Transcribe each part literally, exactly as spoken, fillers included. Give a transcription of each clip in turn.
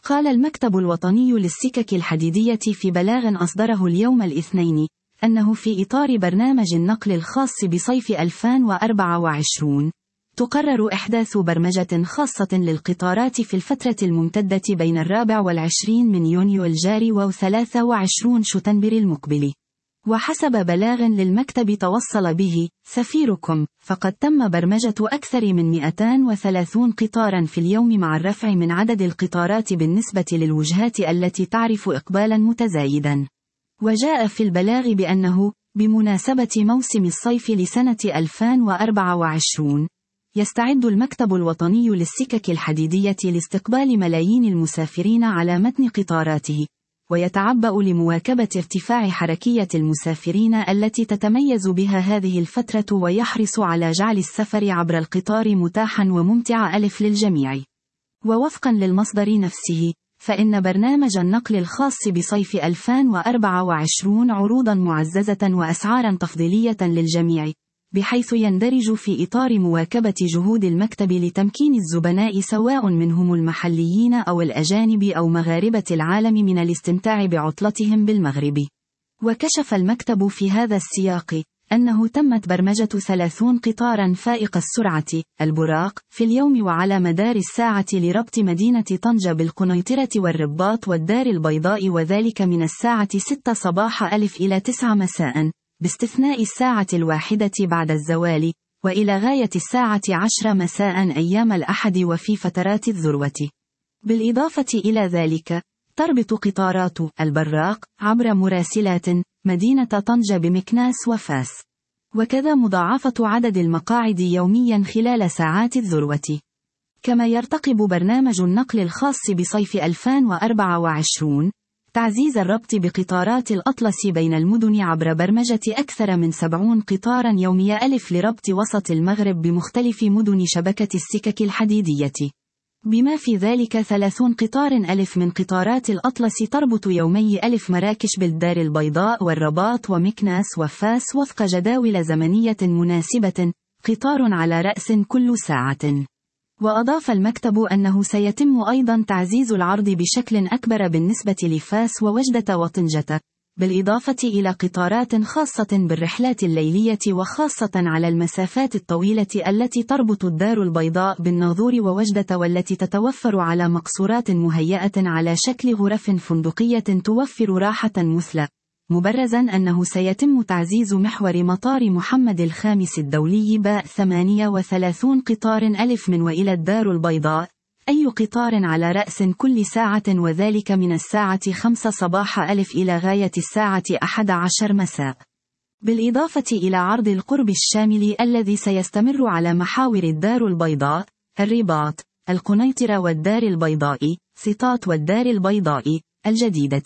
قال المكتب الوطني للسكك الحديدية في بلاغ أصدره اليوم الاثنين أنه في إطار برنامج النقل الخاص بصيف ألفين وأربعة وعشرين تقرر إحداث برمجة خاصة للقطارات في الفترة الممتدة بين الرابع والعشرين من يونيو الجاري وثلاثة وعشرين شتنبر المقبل. وحسب بلاغ للمكتب توصل به سفيركم، فقد تم برمجة أكثر من مئتين وثلاثين قطارا في اليوم مع الرفع من عدد القطارات بالنسبة للوجهات التي تعرف إقبالا متزايدا. وجاء في البلاغ بأنه بمناسبة موسم الصيف لسنة ألفين وأربعة وعشرين يستعد المكتب الوطني للسكك الحديدية لاستقبال ملايين المسافرين على متن قطاراته، ويتعبأ لمواكبة ارتفاع حركية المسافرين التي تتميز بها هذه الفترة، ويحرص على جعل السفر عبر القطار متاحا وممتع ألف للجميع. ووفقا للمصدر نفسه، فإن برنامج النقل الخاص بصيف ألفين وأربعة وعشرين عروضا معززة وأسعارا تفضيلية للجميع، بحيث يندرج في إطار مواكبة جهود المكتب لتمكين الزبناء سواء منهم المحليين أو الأجانب أو مغاربة العالم من الاستمتاع بعطلتهم بالمغرب. وكشف المكتب في هذا السياق أنه تمت برمجة ثلاثين قطارا فائق السرعة البراق في اليوم وعلى مدار الساعة لربط مدينة طنجة بالقنيطرة والرباط والدار البيضاء، وذلك من الساعة ستة صباح ألف إلى تسعة مساء، باستثناء الساعة الواحدة بعد الزوال، وإلى غاية الساعة عشر مساء أيام الأحد وفي فترات الذروة. بالإضافة إلى ذلك، تربط قطارات البراق عبر مراسلات مدينة طنجة بمكناس وفاس، وكذا مضاعفة عدد المقاعد يوميا خلال ساعات الذروة. كما يرتقب برنامج النقل الخاص بصيف ألفين وأربعة وعشرين تعزيز الربط بقطارات الأطلس بين المدن عبر برمجة أكثر من سبعين قطارا يوميا ألف لربط وسط المغرب بمختلف مدن شبكة السكك الحديدية، بما في ذلك ثلاثين قطار ألف من قطارات الأطلس تربط يومي ألف مراكش بالدار البيضاء والرباط ومكناس وفاس وفق جداول زمنية مناسبة، قطار على رأس كل ساعة. وأضاف المكتب أنه سيتم أيضا تعزيز العرض بشكل أكبر بالنسبة لفاس ووجدة وطنجة، بالإضافة إلى قطارات خاصة بالرحلات الليلية وخاصة على المسافات الطويلة التي تربط الدار البيضاء بالناظور ووجدة، والتي تتوفر على مقصورات مهيئة على شكل غرف فندقية توفر راحة مثلى. مبرزا أنه سيتم تعزيز محور مطار محمد الخامس الدولي باء ثمانية وثلاثين قطار ألف من وإلى الدار البيضاء، أي قطار على رأس كل ساعة، وذلك من الساعة خمسة صباح ألف إلى غاية الساعة أحد عشر مساء. بالإضافة إلى عرض القرب الشامل الذي سيستمر على محاور الدار البيضاء، الرباط، القنيطرة والدار البيضاء، سطات والدار البيضاء الجديدة.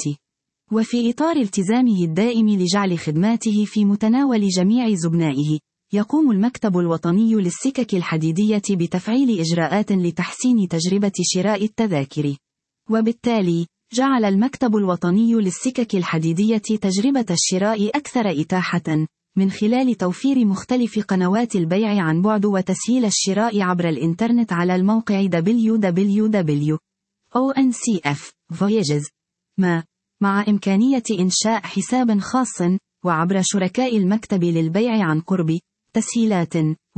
وفي إطار التزامه الدائم لجعل خدماته في متناول جميع زبنائه، يقوم المكتب الوطني للسكك الحديدية بتفعيل إجراءات لتحسين تجربة شراء التذاكر. وبالتالي، جعل المكتب الوطني للسكك الحديدية تجربة الشراء أكثر إتاحة، من خلال توفير مختلف قنوات البيع عن بعد وتسهيل الشراء عبر الإنترنت على الموقع دبليو دبليو دبليو دوت أو إن سي إف فويجز ما، مع إمكانية إنشاء حساب خاص، وعبر شركاء المكتب للبيع عن قرب، تسهيلات،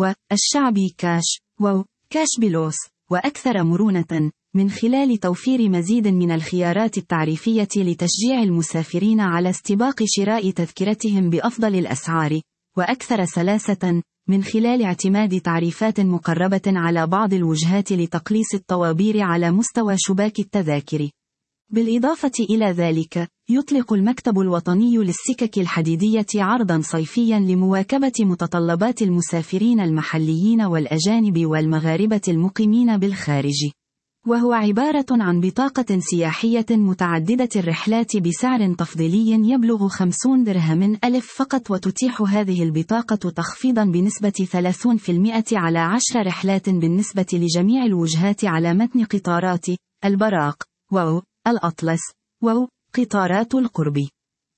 والشعبي كاش، وكاش بلوس، وأكثر مرونة، من خلال توفير مزيد من الخيارات التعريفية لتشجيع المسافرين على استباق شراء تذكرتهم بأفضل الأسعار، وأكثر سلاسة، من خلال اعتماد تعريفات مقربة على بعض الوجهات لتقليص الطوابير على مستوى شباك التذاكر. بالإضافة إلى ذلك، يطلق المكتب الوطني للسكك الحديدية عرضا صيفيا لمواكبة متطلبات المسافرين المحليين والأجانب والمغاربة المقيمين بالخارج، وهو عبارة عن بطاقة سياحية متعددة الرحلات بسعر تفضيلي يبلغ خمسين درهم ألف فقط، وتتيح هذه البطاقة تخفيضا بنسبة ثلاثين بالمئة على عشر رحلات بالنسبة لجميع الوجهات على متن قطارات البراق، واو الأطلس، واو قطارات القرب.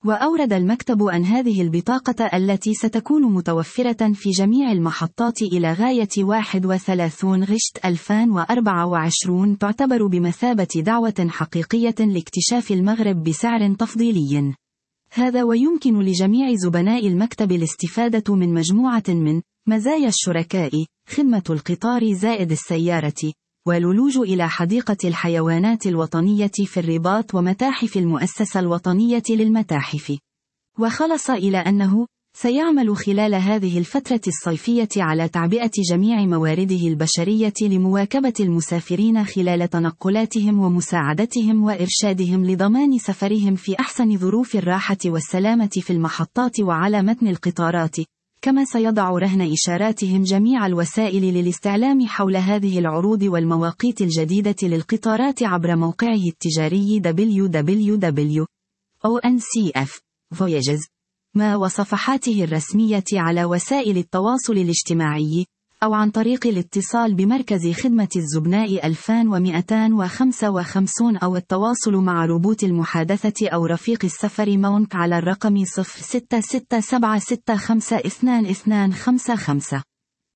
وأورد المكتب أن هذه البطاقة التي ستكون متوفرة في جميع المحطات إلى غاية واحد وثلاثين غشت ألفين وأربعة وعشرين تعتبر بمثابة دعوة حقيقية لاكتشاف المغرب بسعر تفضيلي. هذا ويمكن لجميع زبناء المكتب الاستفادة من مجموعة من مزايا الشركاء، خدمة القطار زائد السيارة، والولوج إلى حديقة الحيوانات الوطنية في الرباط ومتاحف المؤسسة الوطنية للمتاحف. وخلص إلى أنه سيعمل خلال هذه الفترة الصيفية على تعبئة جميع موارده البشرية لمواكبة المسافرين خلال تنقلاتهم ومساعدتهم وإرشادهم لضمان سفرهم في أحسن ظروف الراحة والسلامة في المحطات وعلى متن القطارات، كما سيضع رهن إشاراتهم جميع الوسائل للاستعلام حول هذه العروض والمواقيت الجديدة للقطارات عبر موقعه التجاري دبليو دبليو دبليو دوت أو إن سي إف Voyages ما وصفحاته الرسمية على وسائل التواصل الاجتماعي، أو عن طريق الاتصال بمركز خدمة الزبناء ألفين ومئتين وخمسة وخمسين أو التواصل مع روبوت المحادثة أو رفيق السفر مونك على الرقم صفر ستة ستة سبعة ستة خمسة اثنان اثنان خمسة خمسة.